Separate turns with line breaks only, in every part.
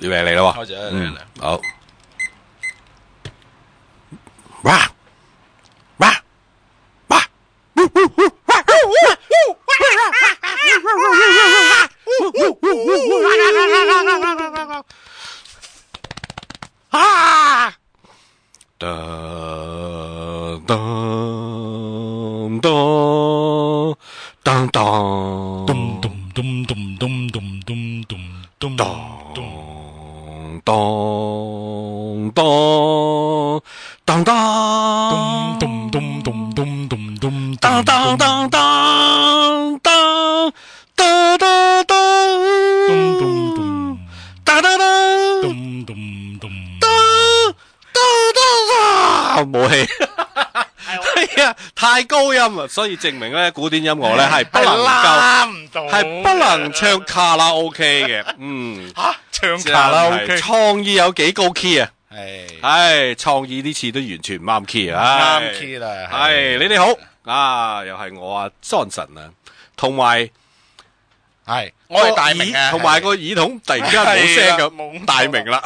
預備嚟咯，
開始嚟，
好。哇哇哇！啊！噔噔噔噔噔
咚咚咚咚咚咚咚咚咚咚。
咚咚咚咚
咚咚咚咚咚咚咚
当当当当当当当当
咚咚咚
当当当
咚咚咚，
冇氣，係啊，太高音啦，所以證明咧古典音樂咧係不能夠
唔到，
係不能唱卡拉 OK 嘅，
吓唱卡拉 OK，
創意有幾高 key 啊？
係
創意呢次都完全唔啱 key 啊！
啱 key 啦，
係你哋好啊，又係我啊 Johnson 啊，同埋
係我係大明啊，
同埋個耳筒突然間冇聲
冇
咁，大明啦，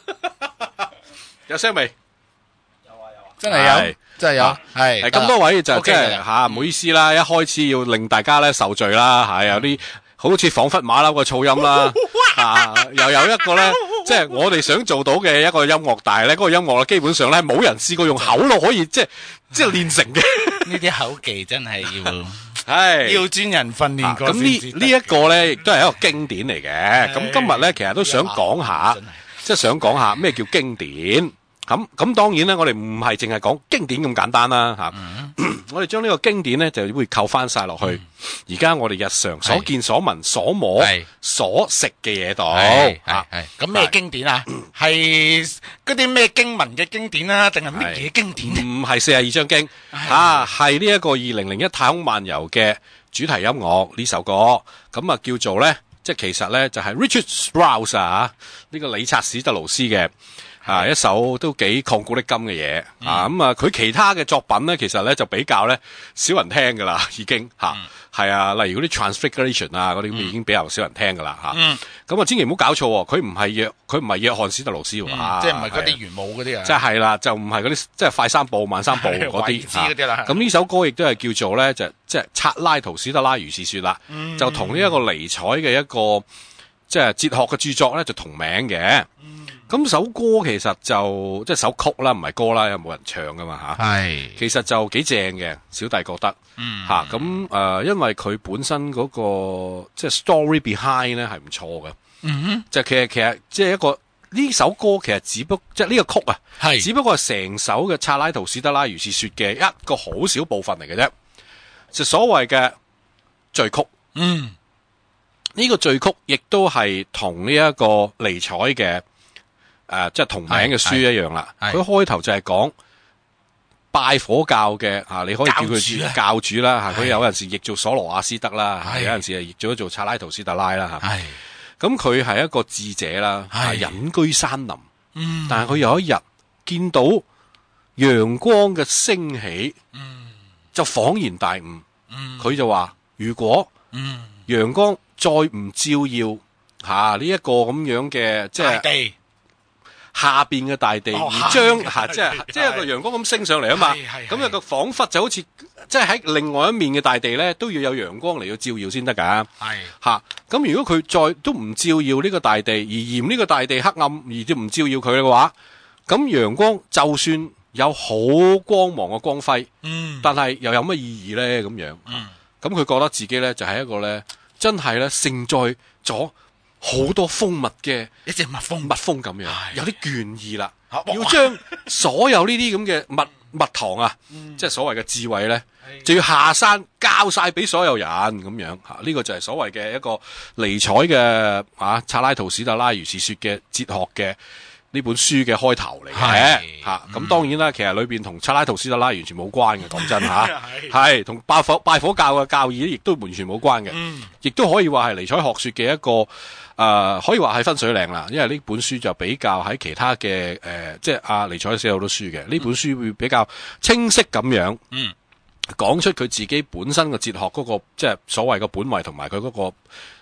有聲未？
真係有，真係有，係
咁多位就
OK
即係
嘅
吓，唔好意思啦，一開始要令大家咧受罪啦，係有啲好似彷彿馬騮嘅噪音啦，又有一個咧，即係我哋想做到嘅一個音樂，但係咧嗰個音樂咧基本上咧冇人試過用口咯，可以即係練成嘅。
呢啲口技真係要
係
要專人訓練過
咁呢一個咧，亦都係一個經典嚟嘅。咁今日咧，其實都想講下，即係想講下咩叫經典。咁當然咧，我哋唔係淨係講經典咁簡單啦吓。我哋將呢個經典咧，就會扣翻晒落去。而家我哋日常所見所聞所摸所食嘅嘢度。
係咁咩經典啊？係嗰啲咩經文嘅經典啊？定係乜嘢經典咧？
唔係42章經係呢一個2001太空漫遊嘅主題音樂呢首歌。咁啊叫做咧，即係其實咧就係 Richard Strauss 啊，呢個理察史特勞斯嘅。一首都幾曠古爍今嘅嘢咁啊，佢其他嘅作品咧，其實咧就比較咧少人聽噶啦，已經係啊，例如嗰啲 Transfiguration 啊嗰啲咁已經比較少人聽噶啦咁啊，千祈唔好搞錯喎，佢唔係約翰史特勞斯喎
即係唔係嗰啲玄武嗰啲啊？
即係啦，就唔係嗰啲即係快三步慢三步嗰啲
啦。
咁呢首歌亦都係叫做咧就即係察拉圖斯特拉如是說啦，就同呢一個尼采嘅一個即係哲學嘅著作咧就同名嘅。咁首歌其實就即係首曲啦，唔係歌啦，有冇人唱噶嘛
係，
其實就幾正嘅，小弟覺得咁因為佢本身嗰個即係 story behind 咧係唔錯嘅，就其實即係一個呢首歌其實只不即係呢個曲啊，只不過係成首嘅察拉圖斯特拉如是說嘅一個好小部分嚟嘅啫，就所謂嘅序曲。呢個序曲亦都係同呢一個尼采嘅。即係同名嘅書一樣啦。佢開頭就係講拜火教嘅你可以叫佢教主啦佢有陣時譯做索羅亞斯德啦，有陣時係譯咗做察拉圖斯特拉啦咁佢係一個智者啦，隱居山林。但係佢有一日見到陽光嘅升起，就恍然大悟。佢就話：如果陽光再唔照耀呢一個咁樣嘅即係下邊嘅大地，而將即係個陽光咁升上嚟啊嘛，咁有個彷彿就好似即係喺另外一面嘅大地咧，都要有陽光嚟到照耀先得㗎。咁如果佢再都唔照耀呢個大地，而嫌呢個大地黑暗，而都唔照耀佢嘅話，咁陽光就算有好光芒嘅光輝，但係又有乜意義咧？咁樣，咁佢覺得自己咧就係一個咧真係咧盛載咗好多蜂蜜嘅
一隻蜜蜂
咁樣，有啲倦意啦，要將所有呢啲咁嘅蜜糖即係所謂嘅智慧咧，就要下山交晒俾所有人咁樣呢個就係所謂嘅一個尼采嘅察拉圖斯特拉如是說嘅哲學嘅呢本書嘅開頭嚟嘅咁當然啦，其實裏邊同察拉圖斯特拉完全冇關嘅，講真係同拜火教嘅教義亦都完全冇關嘅，亦都可以話係尼采學說嘅一個。可以話係分水嶺啦，因為呢本書就比較喺其他嘅即係尼采寫好多書嘅，呢本書會比較清晰咁樣，講出佢自己本身嘅哲學嗰個即係所謂嘅本位同埋佢嗰個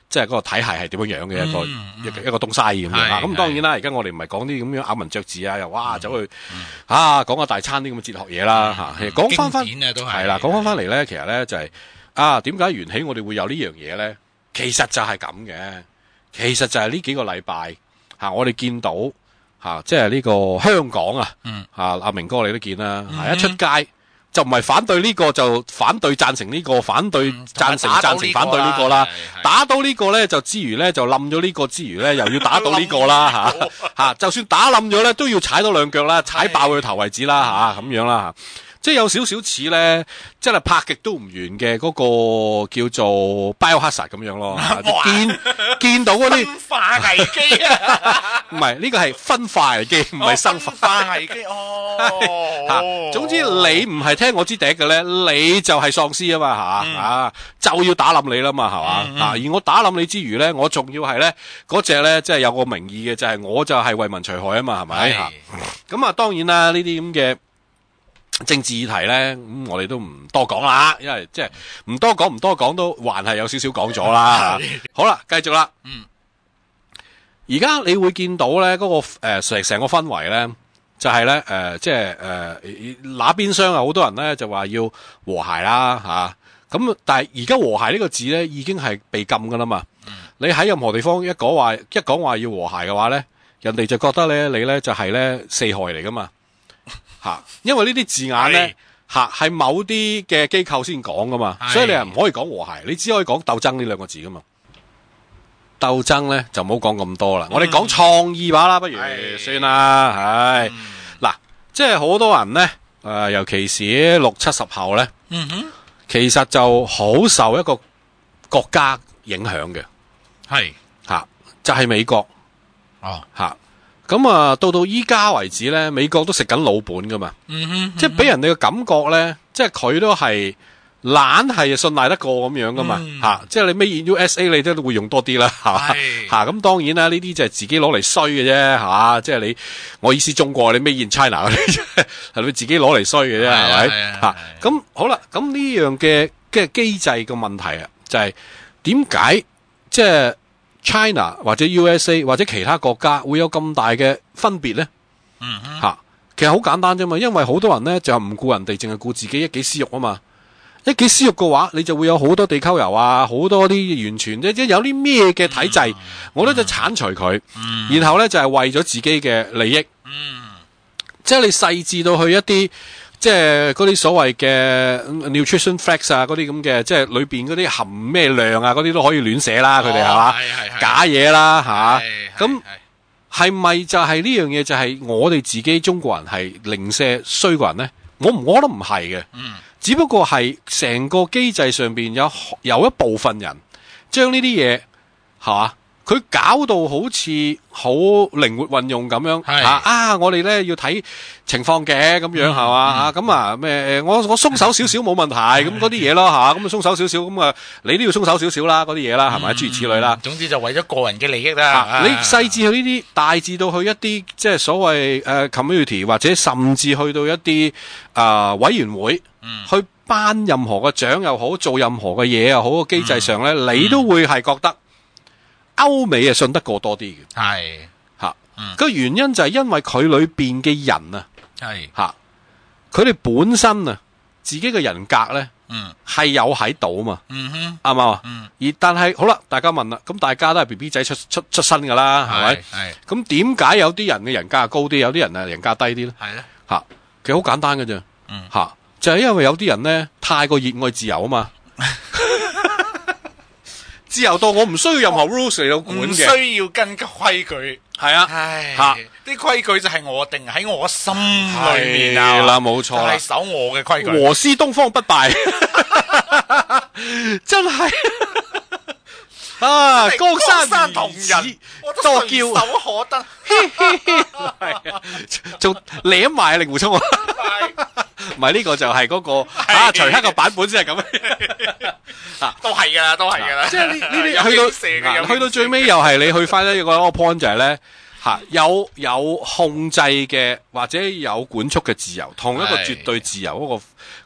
即係嗰個體系係點樣樣嘅一個東西咁樣啊。咁當然啦，而家我哋唔係講啲咁樣咬文嚼字啊，又哇走去講下大餐啲咁嘅哲學嘢啦嚇。講翻係啦，講翻嚟咧，其實咧就係點解緣起我哋會有呢樣嘢咧？其實就係咁嘅，其實就係呢幾個禮拜我哋見到即係呢個香港阿明哥你都見啦，一出街。就唔係反對呢個就反對贊成呢個，反對贊成贊成反對呢個啦。打到呢個咧就之餘咧就冧咗呢個之餘咧又要打到呢個啦吓，就算打冧咗咧都要踩多兩腳啦，踩爆佢頭為止啦吓，咁樣啦吓。即係有少少似咧，真係拍極都唔完嘅嗰個叫做 Biohazard 咁樣咯。見到嗰啲
生化危機啊，
唔係呢個係分化危機，唔係生
化危機哦。
總之你唔係聽我支笛嘅咧，你就係喪屍啊嘛就要打冧你啦嘛係嘛而我打冧你之餘咧，我仲要係咧嗰隻咧，即係有個名義嘅，就係我就係為民除害啊嘛係咪咁當然啦，呢啲咁嘅政治議題咧，我哋都唔多講啦，因為即係唔多講都還係有少少講咗啦。好啦，繼續啦。而家你會見到咧嗰個成個氛圍咧，就係咧即係那邊廂好多人咧就話要和諧啦咁但係而家和諧呢個字咧已經係被禁噶啦嘛。你喺任何地方一講話要和諧嘅話咧，人哋就覺得咧你咧就係咧四害嚟噶嘛。因為呢啲字眼咧係某啲嘅機構先講噶嘛，所以你係唔可以講和諧，你只可以講鬥爭呢兩個字噶嘛。鬥爭咧就唔好講咁多啦，我哋講創意把啦，不如算啦。嗱，即係好多人咧尤其是60、70後咧，其實就好受一個國家影響嘅，就係美國咁到依家為止咧，美國都食緊老本噶嘛，即係俾人哋嘅感覺咧，即係佢都係懶係信賴得過咁樣噶嘛，即係你 Made in USA 你都會用多啲啦，咁當然啦，呢啲就係自己攞嚟衰嘅啫，即係我意思中國你 Made in China 嗰啲係你自己攞嚟衰嘅啫，係咪？咁好啦，咁呢樣嘅機制嘅問題就係點解即係China 或者 USA 或者其他國家會有咁大嘅分別呢？其實好簡單啫嘛，因為好多人呢就唔顧人哋，淨係顧自己一己私欲啊嘛。一己私欲嘅話，你就會有好多地溝油啊，好多啲完全即有啲咩嘅體制，我咧就剷除佢，然後呢就係為咗自己嘅利益。即係你細緻到去一啲。即係嗰啲所謂嘅 nutrition facts 啊，嗰啲咁嘅，即係裏邊嗰啲含咩量啊，嗰啲都可以亂寫啦，佢哋係嘛假嘢啦咁係咪就係呢樣嘢？就係我哋自己中國人係零舍衰過人呢？我覺得唔係嘅，只不過係成個機制上邊有一部分人將呢啲嘢係嘛。佢搞到好似好靈活運用咁樣我哋咧要睇情況嘅咁樣係嘛咁咩我鬆手少少冇問題咁嗰啲嘢咯咁鬆手少少咁你都要鬆手少少啦嗰啲嘢啦係咪諸如此類啦。
總之就為咗個人嘅利益啦。
你細緻去呢啲，大致到去一啲即係所謂community 或者甚至去到一啲委員會去頒任何嘅獎又好，做任何嘅嘢又好，個機制上咧你都會係覺得。歐美信得過多啲嘅，個原因就係因為佢裏邊嘅人佢哋本身自己嘅人格咧，係有喺度啊嘛，啱嘛？而但係好啦，大家問啦，咁大家都係 BB 仔出身噶啦，係咪？咁點解有啲人嘅人格高啲，有啲人人格低啲咧？係咧，其實好簡單嘅啫，就係因為有啲人咧太過熱愛自由啊嘛。自由到我唔需要任何 rules 嚟到管嘅，唔
需要跟規矩，
係啊，
啲規矩就係我定喺我心裏面啊，
啦，冇錯，
係守我嘅規矩。
和斯東方不敗，真係江山同人，多叫
手可得，
仲舐埋令狐沖啊！唔係呢個就係嗰個徐克個版本先係咁，
都係噶啦，都係噶啦。
即係呢啲去到最尾又係你去翻一個 point 就係咧有控制嘅或者有管束嘅自由，同一個絕對自由嗰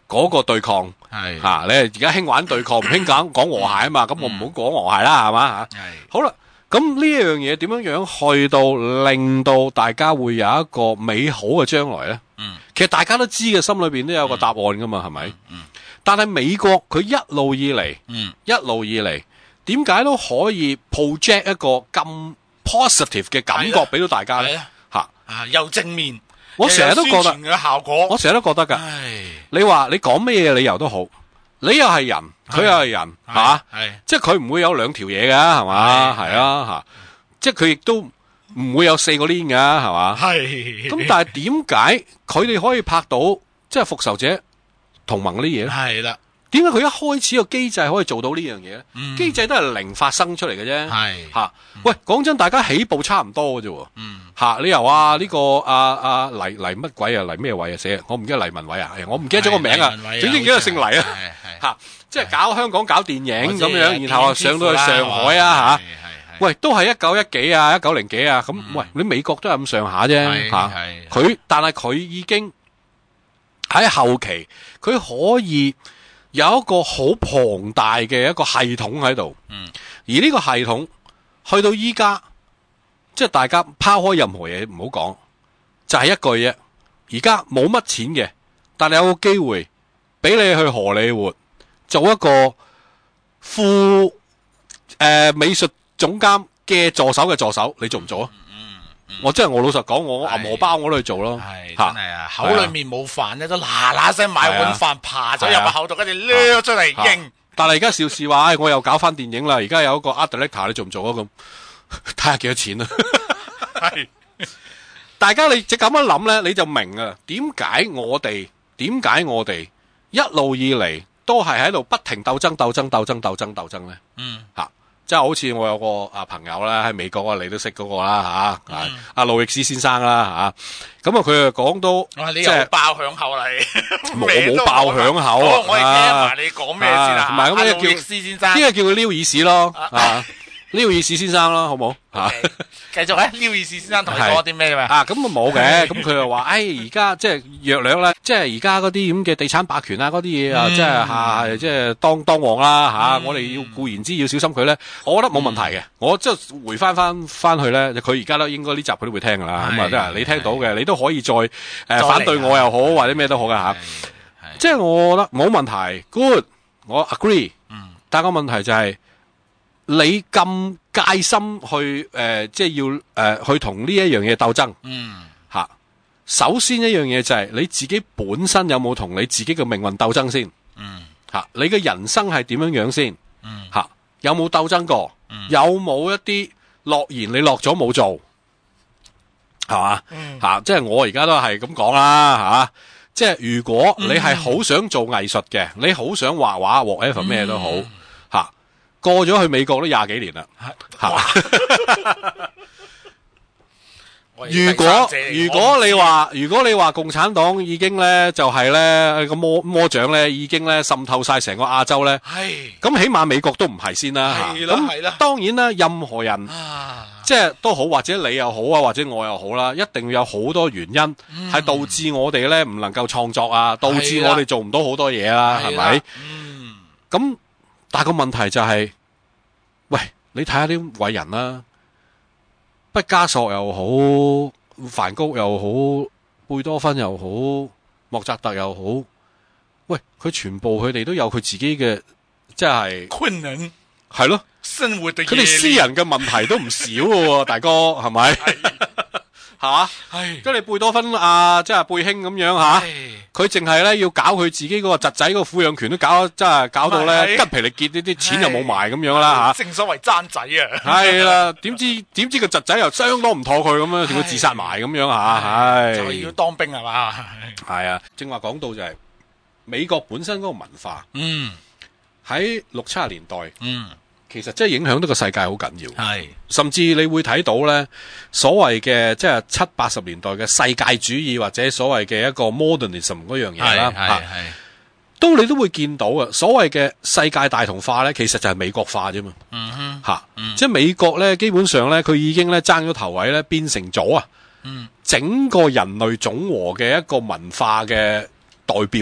嗰個對抗
係
吓，你而家興玩對抗，唔興講和諧啊嘛，咁我唔好講和諧啦，係嘛吓。
係
好啦，咁呢一樣嘢點樣樣去到令到大家會有一個美好嘅將來咧？其實大家都知嘅，心裏邊都有個答案噶嘛，係咪？但係美國佢一路以嚟，點解都可以 project 一個咁 positive 嘅感覺俾到大家咧？吓
又正面，
我成日都覺得
嘅效果，
我成日都覺得噶。你話你講咩嘢理由都好，你又係人，佢又係人，係嘛？即係佢唔會有兩條嘢噶，係嘛？係啊，吓，即係佢亦都唔會有4個 link 噶，係嘛？
係。
咁但係點解佢哋可以拍到即係復仇者同盟嗰啲嘢咧？
係啦。
點解佢一開始個機制可以做到呢樣嘢咧？機制都係零發生出嚟嘅啫。係吓，喂，講真，大家起步差唔多嘅啫。吓，你由呢個黎乜鬼啊？黎咩偉啊？寫我唔記得黎文偉啊，我唔記得咗個名啊。總之幾個姓黎啊。吓，即係搞香港搞電影咁樣，然後上到去上海啊吓。喂，都係1910幾啊，1900幾啊。咁喂，你美國都係咁上下啫。吓，但係佢已經喺後期，佢可以有一個好龐大嘅一個系統喺度，而呢個系統去到依家，即係大家拋開任何嘢唔好講，就係一句啫。而家冇乜錢嘅，但係有個機會俾你去荷里活做一個副美術總監嘅助手嘅助手，你做唔做啊？我真係我老實講，我銀荷包我都去做咯。
係真係啊，口裏面冇飯咧，都嗱聲買碗飯爬咗入個口度，跟住掠出嚟應。
但係而家邵氏話，我又搞翻電影啦，而家有一個 art director，你做唔做啊？咁睇下幾多錢啊？係，大家你就咁樣諗咧，你就明啊，點解我哋一路以嚟都係喺度不停鬥爭咧？吓。即係好似我有個朋友啦，喺美國你都識嗰個啦吓，阿路易斯先生啦吓，咁佢就講到，
即係爆響口嚟，
我冇爆響口啊！
我哋聽埋你講咩先啦？
同埋咁呢個叫
斯先生，
呢個叫佢撩耳屎咯，撩耳屎先生咯，好冇吓？
繼續咧，撩耳屎先生同你講啲咩
啊？咁啊冇嘅，咁佢又話，而家即係約略啦，即係而家嗰啲咁嘅地產霸權啊，嗰啲嘢啊，即係當旺啦吓，我哋要固然之要小心佢咧，我覺得冇問題嘅。我即係回翻去咧，佢而家咧應該呢集佢都會聽噶啦。咁啊，即係你聽到嘅，你都可以再反對我又好，或者咩都好噶吓。即係我覺得冇問題 ，good， 我 agree。但係個問題就係，你咁戒心去即係要去同呢一樣嘢鬥爭，吓。首先一樣嘢就係你自己本身有冇同你自己嘅命運鬥爭先，吓。你嘅人生係點樣樣先，吓。有冇鬥爭過？有冇一啲諾言你落咗冇做，係嘛？吓，即係我而家都係咁講啦，吓。即係如果你係好想做藝術嘅，你好想畫畫，whatever 咩都好。過咗去美國都20幾年啦，如果你話共產黨已經咧就係咧個魔掌咧已經咧滲透晒成個亞洲咧，咁起碼美國都唔係先啦。咁當然啦，任何人即係都好，或者你又好啊，或者我又好啦，一定要有好多原因係導致我哋咧唔能夠創作啊，導致我哋做唔到好多嘢啦，係咪？咁但係個問題就係，喂，你睇下啲偉人啦，畢加索又好，梵高又好，貝多芬又好，莫扎特又好，喂，佢全部佢哋都有佢自己嘅，即係
困難，
係咯，
生活嘅
佢哋私人嘅問題都唔少嘅，大哥係咪？吓，跟住貝多芬即係貝兄咁樣吓，佢淨係咧要搞佢自己嗰個侄仔嗰個撫養權都真係搞到咧筋疲力竭，呢啲錢又冇埋咁樣啦吓。
正所謂爭仔啊，
係啦，點知個侄仔又相當唔妥佢咁樣，叫佢自殺埋咁樣吓，
就要當兵係嘛？
係啊，正話講到就係美國本身嗰個文化，喺60-70年代，其實真係影響到個世界好緊要，係甚至你會睇到咧所謂嘅即係70-80年代嘅世界主義或者所謂嘅一個 modernism 嗰樣嘢啦，你都會見到啊。所謂嘅世界大同化咧，其實就係美國化啫嘛，即係美國咧基本上咧佢已經咧爭咗頭位咧，變成咗整個人類總和嘅一個文化嘅代表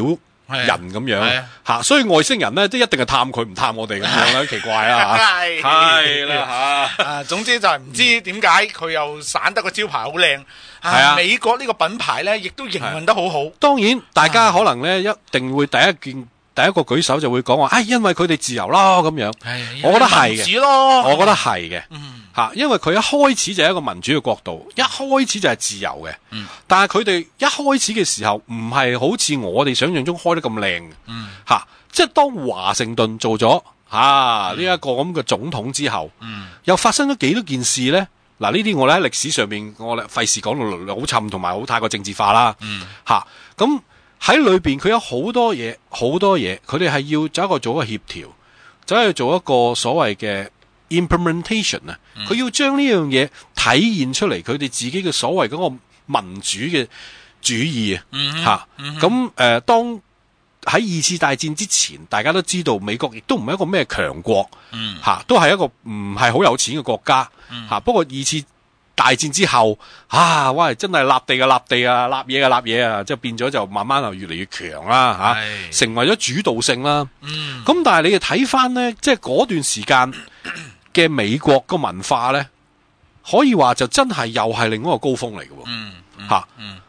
人咁樣吓，所以外星人咧都一定係探佢唔探我哋咁樣啦，奇怪啦吓，係啦吓，
總之就係唔知點解佢又散得個招牌好靚，
係啊，
美國呢個品牌咧亦都營運得好好。
當然，大家可能咧一定會第一個舉手就會講話，因為佢哋自由咯咁樣，我覺得係嘅，我覺得係嘅。吓，因為佢一開始就係一個民主嘅國度，一開始就係自由嘅。但係佢哋一開始嘅時候唔係好似我哋想象中開得咁靚嘅。吓，即係當華盛頓做咗呢一個咁嘅總統之後，又發生咗幾多件事咧？嗱，呢啲我哋喺歷史上面，我哋費事講到好沉同埋好太過政治化啦。吓，咁喺裏邊佢有好多嘢，佢哋係要做一個協調，走去做一個所謂嘅implementation 啊，佢要將呢樣嘢體現出嚟，佢哋自己嘅所謂嗰個民主嘅主義啊，咁當喺二次大戰之前，大家都知道美國亦都唔係一個咩強國，都係一個唔係好有錢嘅國家，不過二次大戰之後，哇，真係立地嘅立地啊，立嘢嘅立嘢啊，即係變咗就慢慢就越嚟越強啦，成為咗主導性啦。咁但係你哋睇翻咧，即係嗰段時間嘅美國個文化咧，可以話就真係又係另一個高峰嚟嘅。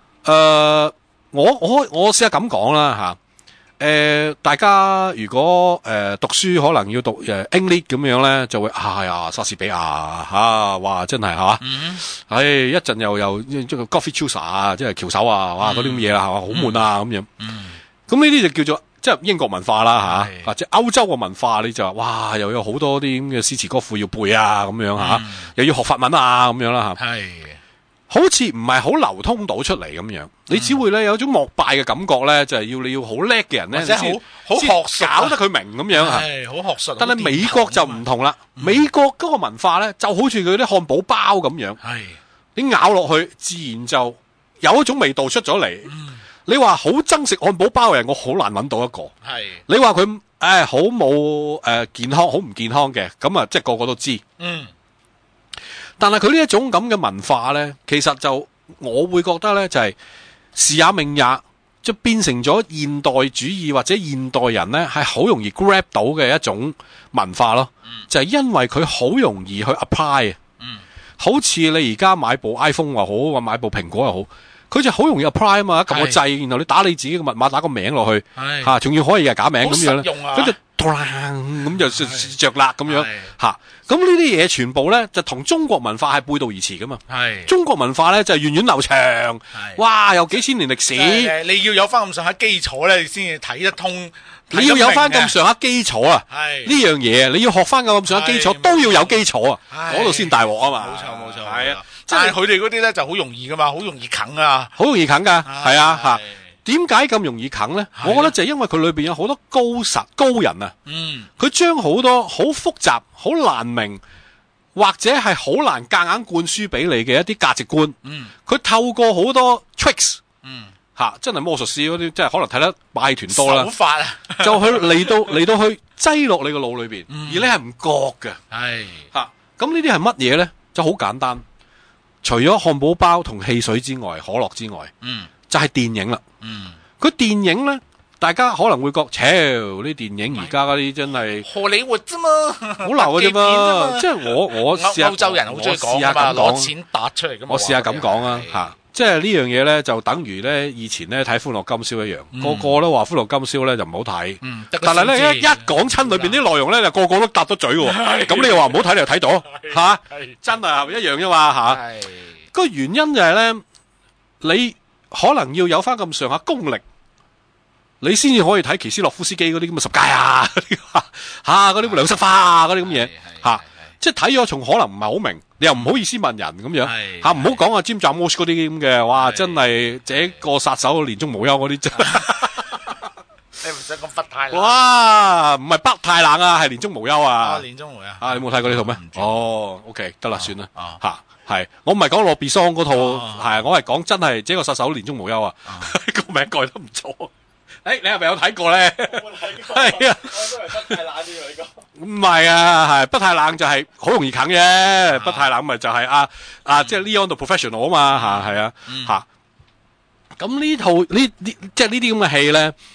我試下咁講啦，大家如果讀書可能要讀English 咁樣咧，就會莎士比亞哇真係一陣又即係 Coffee Chooser 啊，即係翹手啊，哇嗰啲咁嘢啦，好悶啊咁樣。咁呢啲就叫做即係英國文化啦或者歐洲嘅文化，你就話哇又有好多啲咁嘅詩詞歌賦要背啊咁樣又要學法文啊咁樣啦好似唔係好流通到出嚟咁樣，你只會咧有一種膜拜嘅感覺咧，就係你要好叻嘅人咧，
或者好學術
搞得佢明咁樣
好學術。
但係美國就唔同啦，美國嗰個文化咧就好似佢啲漢堡包咁樣，你咬落去自然就有一種味道出咗嚟。你話好憎食漢堡包嘅人，我好難揾到一個。你話佢好冇健康，好唔健康嘅，咁即係個個都知。但係佢呢一種咁嘅文化呢，其實就我會覺得呢，就係時也命也，即變成咗現代主義或者現代人呢係好容易 grab 到嘅一種文化咯。就係因為佢好容易去 apply。好似你而家買部 iPhone 又好，或買部蘋果又好，佢就好容易 apply 啊嘛，撳個掣，然後你打你自己嘅密碼，打個名落去，仲要可以係假名咁樣咧，跟住咁就着啦咁樣咁呢啲嘢全部咧就同中國文化係背道而馳噶嘛。中國文化咧就係源遠流長，哇，有幾千年歷史。
你要有翻咁上下基礎咧，你先至睇得通。
你要有翻咁上下基礎啊！呢樣嘢你要學翻咁上下基礎，都要有基礎啊！嗰度先大鑊啊嘛！
冇錯，係啊！即係佢哋嗰啲咧就好容易噶嘛，好容易啃啊，
好容易啃噶，係啊點解咁容易啃咧？我覺得就係因為佢裏邊有好多高人啊，佢將好多好複雜、好難明或者係好難夾硬灌輸俾你嘅一啲價值觀，佢透過好多 tricks，真係魔術師嗰啲，即係可能睇得馬戲團多啦，手
法
就去嚟到去擠落你個腦裏邊，而你係唔覺嘅，咁呢啲係乜嘢咧？就好簡單，除咗漢堡包同汽水之外，可樂之外，就係電影啦。佢電影咧，大家可能會覺，啲電影而家嗰啲真係
荷里活啫嘛，
好流嘅啫嘛。即係我試下
歐洲人好中意講噶嘛，攞錢打出嚟噶嘛。
我試下咁講啊，即係呢樣嘢咧，就等於咧以前咧睇《歡樂今宵》一樣，個個都話《歡樂今宵》咧就唔好睇。但係咧一講親裏邊啲內容咧，就個個都答得嘴喎。咁你又話唔好睇，你又睇到真係一樣啫嘛個原因就係咧，你可能要有翻咁上下功力，你先至可以睇奇斯洛夫斯基嗰啲咁嘅十戒嗰啲兩色花啊嗰啲咁嘢即係睇咗從可能唔係好明，你又唔好意思問人咁樣唔好講Jim Jarmusch嗰啲咁嘅，哇真係這個殺手年終無休嗰啲真。
你唔想講北太冷？
哇，唔係北太冷啊，係年終無休啊！
年終無休
你冇睇過呢套咩？OK 得啦，算啦係我唔係講羅比桑嗰套，我係講真係這個殺手年終無休啊！個名改得唔錯。你係咪有睇過咧？係啊，
我都係北太冷啲喎，呢個
唔係係北太冷就係好容易啃嘅，北太冷咪就係即係 Leon the Professional 啊嘛係咁呢套即係呢啲咁嘅戲咧，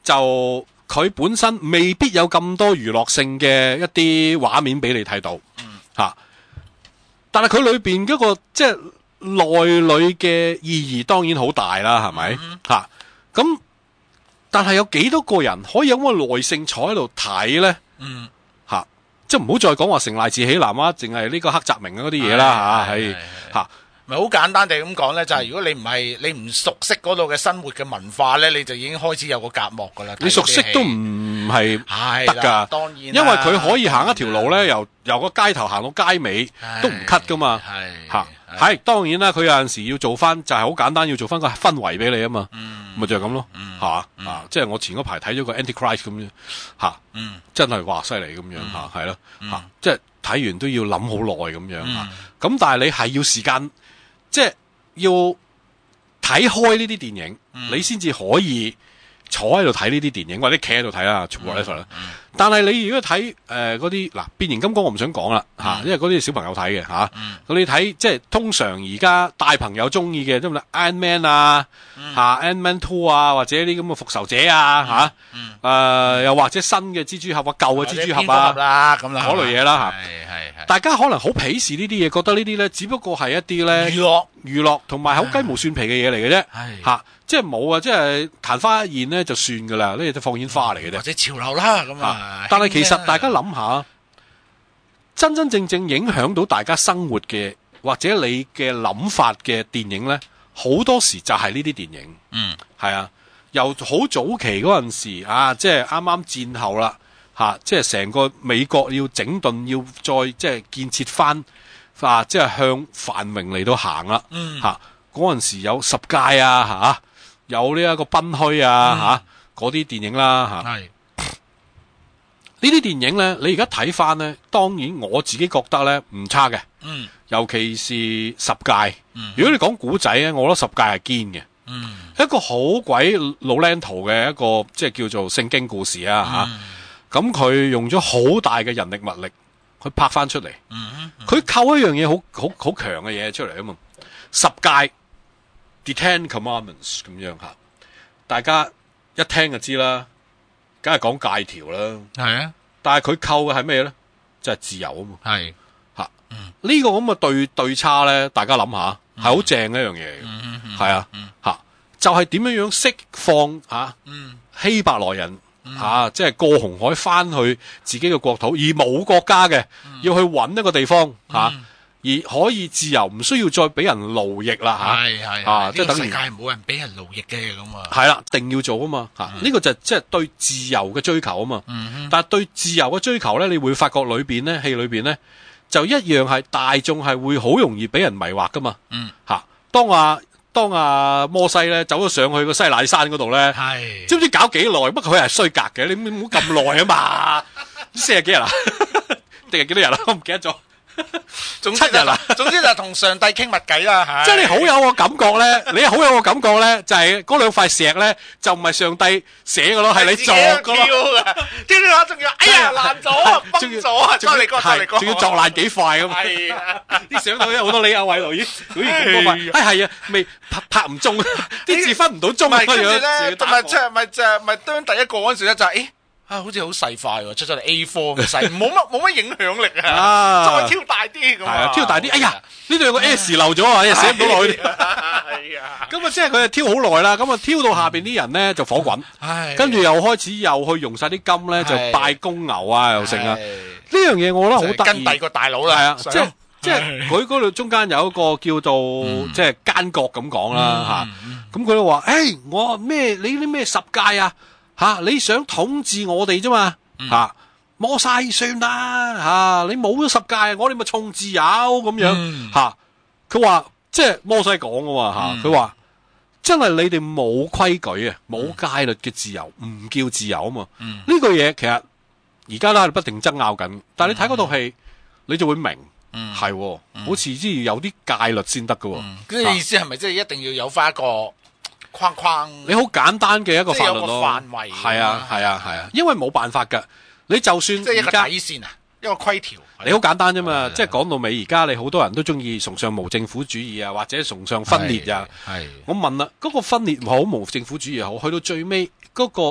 就佢本身未必有咁多娛樂性嘅一啲畫面俾你睇到，但係佢裏邊嗰個即係內裏嘅意義當然好大啦，係咪咁？但係有幾多個人可以有咁嘅耐性坐喺度睇咧？即係唔好再講話成賴自喜男啊，淨係呢個黑澤明嗰啲嘢啦吓，
咪好簡單地咁講咧，就係如果你唔熟悉嗰度嘅生活嘅文化咧，你就已經開始有個隔膜噶啦。
你熟悉都唔係得噶，
當然，
因為佢可以行一條路咧，由個街頭行到街尾都唔 cut 噶嘛。係當然啦，佢有陣時要做翻就係好簡單，要做翻個氛圍俾你啊嘛。咪就係咁咯，即係我前嗰排睇咗個 Antichrist 咁樣真係話犀利咁樣係咯即係睇完都要諗好耐咁樣咁但係你係要時間。即係要睇開呢啲電影，你先至可以坐喺度睇呢啲電影，或者企喺度睇啦，whatever啦。但係你如果睇嗰啲嗱變形金剛，我唔想講啦因為嗰啲小朋友睇嘅咁你睇即係通常而家大朋友中意嘅，即係 Iron Man 啊Iron Man 2啊，或者啲咁嘅復仇者又或者新嘅蜘蛛俠啊，舊嘅蜘蛛俠啊，咁嗰類嘢啦大家可能好鄙視呢啲嘢，覺得呢啲咧只不過係一啲咧娛樂同埋好雞毛蒜皮嘅嘢嚟嘅啫即係冇即係曇花一現咧就算噶啦，呢啲都放煙花嚟嘅啫，
或者潮流啦咁
但係其實大家諗下，真真正正影響到大家生活嘅或者你嘅諗法嘅電影咧，好多時就係呢啲電影係由好早期嗰陣時即係啱啱戰後啦即係成個美國要整頓，要再即係建設翻即係向繁榮嚟到行啦嗰陣時有十戒有呢一個賓虛嗰啲電影啦呢啲電影咧，你而家睇翻咧，當然我自己覺得咧唔差嘅尤其是十戒如果你講古仔咧，我覺得十戒係堅嘅一個好鬼老靚圖嘅一個即係叫做聖經故事咁佢用咗好大嘅人力物力去拍翻出嚟佢扣一樣嘢好強嘅嘢出嚟啊嘛十戒 The Ten Commandments 咁樣大家一聽就知啦，梗係講戒條啦但係佢扣嘅係咩咧？就係自由啊嘛呢個咁嘅對差咧，大家諗下係好正嘅一樣嘢係就係點樣釋放希伯來人即係過紅海翻去自己嘅國土，而冇國家嘅要去揾一個地方而可以自由，唔需要再俾人奴役啦即係等於
世界冇人俾人奴役嘅咁
係啦，一定要做啊嘛呢個就即係對自由嘅追求啊嘛但係對自由嘅追求咧，你會發覺裏邊咧戲裏邊咧就一樣係大眾係會好容易俾人迷惑噶嘛當摩西咧走咗上去個西乃山嗰度咧，知唔知搞幾耐？不過佢係衰格嘅，你唔好咁耐啊嘛，40幾日啊，定係幾多日啊？我唔記得咗。7日啦，
總之就係同上帝傾密偈啦，
即係你好有個感覺咧，你好有個感覺咧，就係嗰兩塊石咧，就唔係上帝寫嘅咯，係你作嘅咯。
跳下仲要，哎呀爛咗，崩咗，再嚟過，
仲要作爛幾塊咁。啲相都有好多李亞偉度，咦，好似咁多塊。係啊，未拍唔中，啲字分唔到中。
跟住咧，咪當第一個嗰陣時咧就係。好似好細塊喎，出咗嚟 A4 咁細，冇乜影響力再挑大啲咁
挑大啲，哎呀，呢度有個 S 漏咗啊，寫唔到落去。咁即係佢挑好耐啦，咁挑到下邊啲人咧就火滾，跟住又開始又去用晒啲金咧，就拜公牛又成啊。呢樣嘢我覺得好得意。
跟第個大佬啦，
即係佢嗰度中間有一個叫做即係奸角咁講啦咁佢都話，我咩你啲咩十戒啊？你想統治我哋啫嘛？摸晒算啦你冇咗十戒，我哋咪從自由咁樣佢話即係摩西講噶嘛佢話真係你哋冇規矩冇戒律嘅自由唔叫自由啊嘛呢個嘢其實而家都喺度不停爭拗緊，但係你睇嗰套戲你就會明係好似即要有啲戒律先得噶
咁意思係咪即係一定要有翻一個框框？
你好簡單嘅一個法律咯，
範圍
係啊，因為冇辦法噶，你就算
即係一個底線一個規條，
你好簡單啫嘛。即係講到尾，而家你好多人都中意崇尚無政府主義或者崇尚分裂我問啦，嗰個分裂好無政府主義好，去到最尾嗰個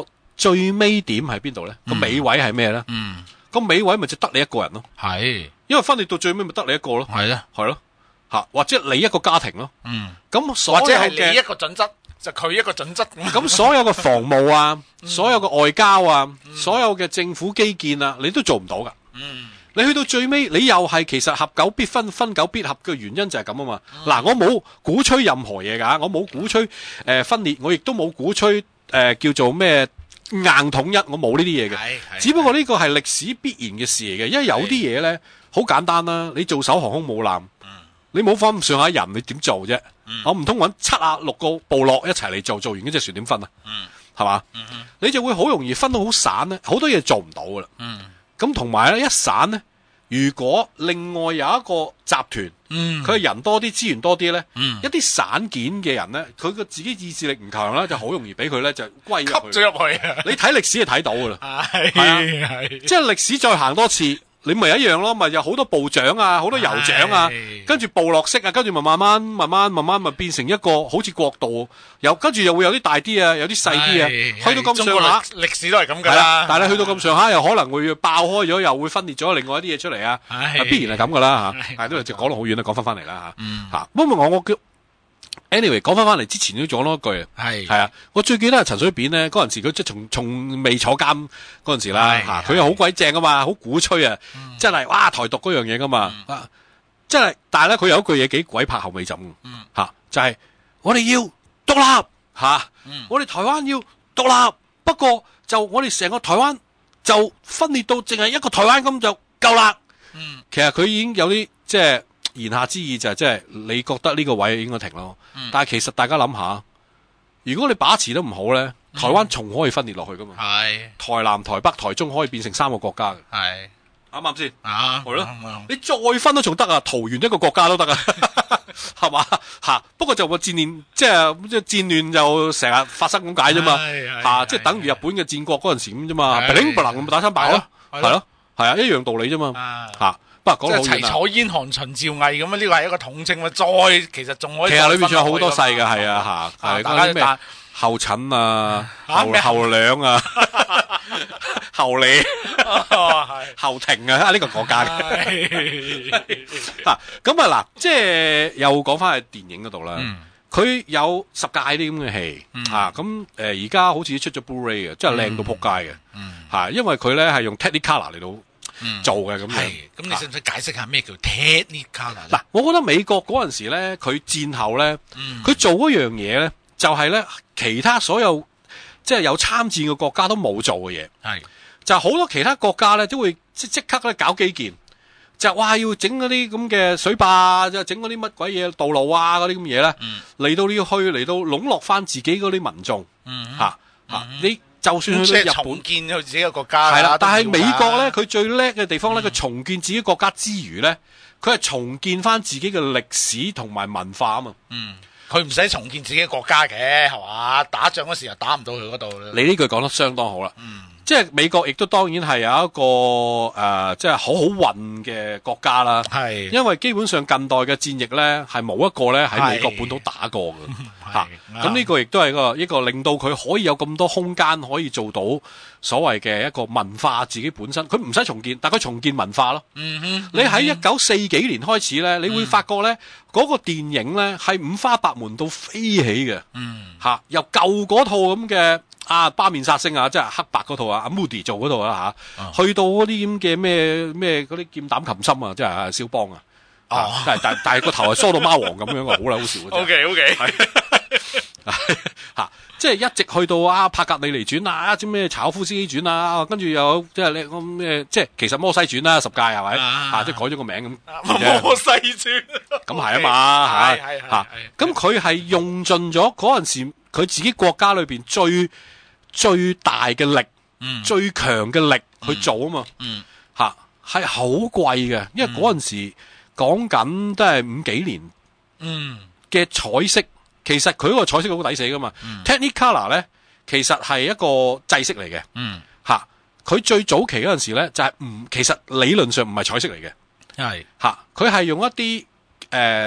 最尾點喺邊度咧？個尾位係咩咧？個尾位咪就得你一個人咯。
係，
因為分裂到最尾咪得你一個咯。
係咧，
係咯，吓或者你一個家庭咯。咁所有
或者係你
嘅
一個準則，就佢一個準則。
咁所有嘅防務啊，所有嘅外交啊，所有嘅政府基建啊，你都做唔到噶。你去到最尾，你又係其實合久必分，分久必合嘅原因就係咁啊嘛。嗱，我冇鼓吹任何嘢噶，我冇鼓吹分裂，我亦都冇鼓吹叫做咩硬統一，我冇呢啲嘢嘅。只不過呢個係歷史必然嘅事嚟嘅，因為有啲嘢咧好簡單啦。你做艘航空母艦，你冇翻咁上下人，你點做啫？我唔通揾76個部落一齊嚟做完嗰隻船點分啊？係嘛？你就會好容易分到好散咧，好多嘢做唔到噶啦。咁同埋咧，一散咧，如果另外有一個集團，佢係人多啲、資源多啲咧，一啲散件嘅人咧，佢個自己意志力唔強啦，就好容易俾佢咧就歸入去。
吸咗入去啊！
你睇歷史就睇到噶啦，
係
即係歷史再行多次。你咪一樣咯，咪有好多部長啊，好多酋長啊，跟住部落式啊，跟住咪慢慢咪變成一個好似國度，跟住又會有啲大啲啊，有啲細啲啊，去到咁上下，
歷史都係咁噶啦。
但係去到咁上下，又可能會爆開咗，又會分裂咗另外一啲嘢出嚟啊，必然係咁噶啦吓。但係都係講到好遠啦，講翻嚟啦吓。吓，不過我叫 anyway 講翻嚟之前都講多一句，係啊，我最記得係陳水扁咧嗰陣時，佢即係從未坐監嗰陣時啦吓，佢又好鬼正噶嘛，好鼓吹啊，真係哇台獨嗰樣嘢噶嘛，真係，但係咧佢有一句嘢幾鬼拍後尾枕吓，就係我哋要獨立吓，我哋台灣要獨立，不過就我哋成個台灣就分裂到淨係一個台灣咁就夠啦。其實佢已經有啲即係言下之意就係即係你覺得呢個位應該停咯，但係其實大家諗下，如果你把持得唔好咧，台灣仲可以分裂落去噶嘛？台南、台北、台中可以變成3個國家嘅，啱唔啱先？係咯，你再分都仲得啊，桃園一個國家都得啊，係嘛吓？不過就個戰亂，即係戰亂就成日發生咁解啫嘛，吓即係等於日本嘅戰國嗰陣時咁啫嘛，兵不能咁打親爆咯，係咯，係啊，一樣道理啫嘛，吓。不過講到
齊楚燕韓秦趙魏咁啊，呢個係一個統稱啊。再其實仲可以，
其實裏邊仲有好多細嘅，係啊吓，係嗰啲咩後診啊、後兩啊、後李、後庭啊，呢個國家嘅。嗱咁啊嗱，即係又講翻去電影嗰度啦。佢有10屆啲咁嘅戲吓，咁而家好似出咗 Blu-ray 嘅，真係靚到撲街嘅吓，因為佢咧係用 Technicolor 嚟到做嘅咁樣，
咁你使唔使解釋下咩叫 Technicolor？
嗱，我覺得美國嗰陣時咧，佢戰後咧，佢做嗰樣嘢咧，就係咧其他所有即係有參戰嘅國家都冇做嘅嘢，就好多其他國家咧都會即刻咧搞基建，就哇要整嗰啲咁嘅水壩，就整嗰啲乜鬼嘢道路啊嗰啲咁嘢咧，嚟到嚟到籠絡翻自己嗰啲民眾，你。就算去到日本
重建佢自己嘅國家，
係啦，但係美國咧，佢最叻嘅地方咧，佢重建自己國家之餘咧，佢係重建翻自己嘅歷史同埋文化啊嘛。
佢唔使重建自己嘅國家嘅，係嘛？打仗嗰時又打唔到佢嗰度。
你呢句講得相當好啦。即係美國亦都當然係有一個即係好好運嘅國家啦。係，因為基本上近代嘅戰役咧，係冇一個咧喺美國本土打過嘅。吓，咁呢個亦都係一個令到佢可以有咁多空間可以做到所謂嘅一個文化自己本身，佢唔使重建，但佢重建文化咯。你喺1940幾年開始咧，你會發覺咧嗰個電影咧係五花八門到飛起嘅。吓，由舊嗰套咁嘅八面殺星啊，即係黑白嗰套啊，阿 Moody 做嗰套啊吓，去到嗰啲咁嘅咩嗰啲劍膽琴心啊，即係肖邦啊，但係個頭係梳到貓王咁樣啊，好啦好笑嘅。
OK，
吓，即係一直去到帕格尼尼傳啊，啲咩柴可夫斯基傳啊，跟住又即係你咩，即係其實摩西傳啦，10屆係咪？即係改咗個名咁。
摩西傳，
咁係啊嘛，吓，咁佢係用盡咗嗰陣時佢自己國家裏邊最大嘅力，最強嘅力去做啊嘛，吓，係好貴嘅，因為嗰陣時講緊都係50幾年嘅彩色。其實佢嗰個彩色好抵死噶嘛，Technicolor 咧其實係一個制式嚟嘅，吓，佢最早期嗰陣時咧就係其實理論上唔係彩色嚟嘅，係吓，佢係用一啲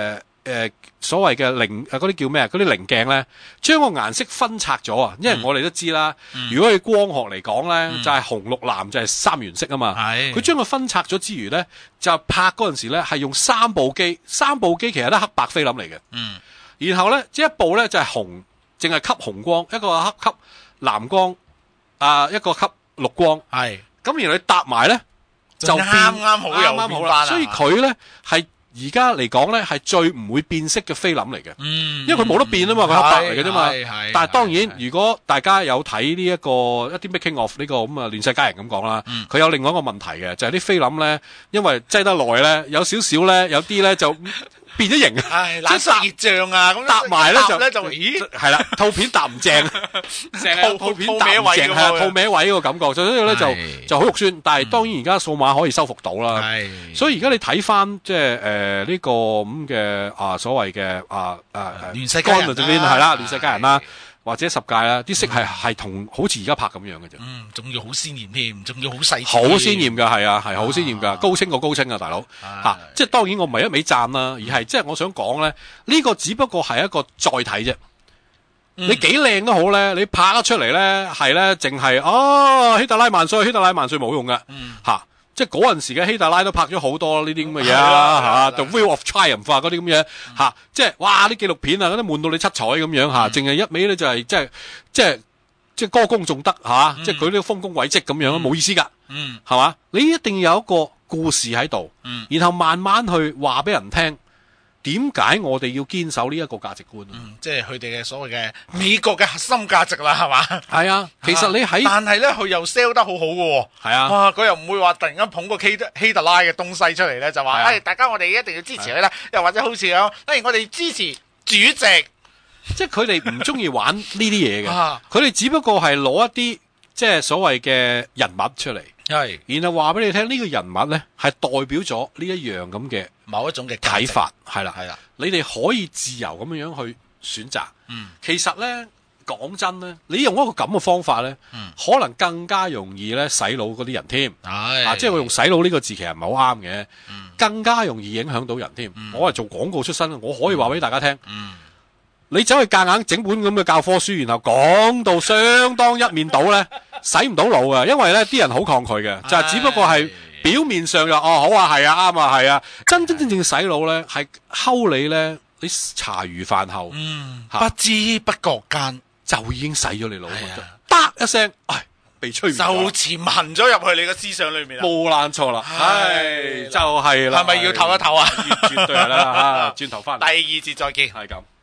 所謂嘅嗰啲叫咩啊？嗰啲棱鏡咧，將個顏色分拆咗啊！因為我哋都知啦，如果係光學嚟講咧，就係紅綠藍就係三原色啊嘛。佢將佢分拆咗之餘咧，就拍嗰陣時咧係用三部機其實都黑白菲林嚟嘅。然後咧，一部咧就係紅，淨係吸紅光，一個吸藍光，一個吸綠光。咁然後你搭埋咧，就
啱啱好有變化啦。
所以佢咧係而家嚟講咧係最唔會變色嘅菲林嚟嘅。因為佢冇得變啊嘛，佢黑白嚟嘅啫嘛。但係當然，如果大家有睇呢一啲 making of 呢個咁啊亂世佳人咁講啦，佢有另外一個問題嘅，就係啲菲林咧，因為擠得耐咧，有少少咧，有啲咧就變咗形啊，
冷縮熱脹啊，咁
搭埋咧就
咦
係啦，套片搭唔正，套片搭唔正係套歪位個感覺，所以咧就好肉酸。但係當然而家數碼可以修復到啦，所以而家你睇翻即係呢個咁嘅所謂嘅
亂世佳人
係啦，亂世佳人啦。或者10屆啦，啲色係同好似而家拍咁樣嘅啫。
仲要好鮮鮮添，仲要好細。
好鮮豔㗎，係啊，係好鮮豔㗎，高清過高清啊，大佬嚇。即係當然我唔係一味讚啦，而係即係我想講咧，呢個只不過係一個載體啫。你幾靚都好咧，你拍得出嚟咧，係咧，淨係希特拉萬歲冇用㗎嚇。即係嗰陣時嘅希特拉都拍咗好多呢啲咁嘅嘢啦，嚇，The Wheel of Triumph 嗰啲咁嘢嚇，即係哇啲紀錄片啊，嗰啲悶到你七彩咁樣嚇，淨係一味咧就係即係歌功頌德嚇，即係佢啲豐功偉績咁樣，冇意思㗎，係嘛？你一定要有一個故事喺度，然後慢慢去話俾人聽。點解我哋要堅守呢一個價值觀？
即係佢哋嘅所謂嘅美國嘅核心價值啦，係嘛？
係啊，其實你
但係咧，佢又 sell 得好好嘅喎。
係啊，
哇！佢又唔會話突然間捧個希特拉嘅東西出嚟咧，就話大家我哋一定要支持佢啦。又或者好似咁，我哋支持主席。
即係佢哋唔中意玩呢啲嘢嘅，佢哋只不過係攞一啲即係所謂嘅人物出嚟。然後話俾你聽呢個人物咧係代表咗呢一樣咁嘅
某一種嘅
睇法，係啦，你哋可以自由咁樣去選擇。其實咧講真咧，你用一個咁嘅方法咧，可能更加容易咧洗腦嗰啲人添。即係我用洗腦呢個字其實唔係好啱嘅，更加容易影響到人添。我係做廣告出身，我可以話俾大家聽。你走去夾硬整本咁嘅教科書，然後講到相當一面倒咧，洗唔到腦嘅，因為咧啲人好抗拒嘅，就係只不過係表面上就好啊，係啊，啱啊，係啊，真正洗腦咧係睺你咧，你茶餘飯後，
不知不覺間
就已經洗咗你腦，得一聲，被吹完
就潛行咗入去你個思想裏面啦，
冇爛錯啦，就係啦，
係咪要唞一唞啊？
絕對係啦，轉頭翻嚟，
第二節再見，
係咁。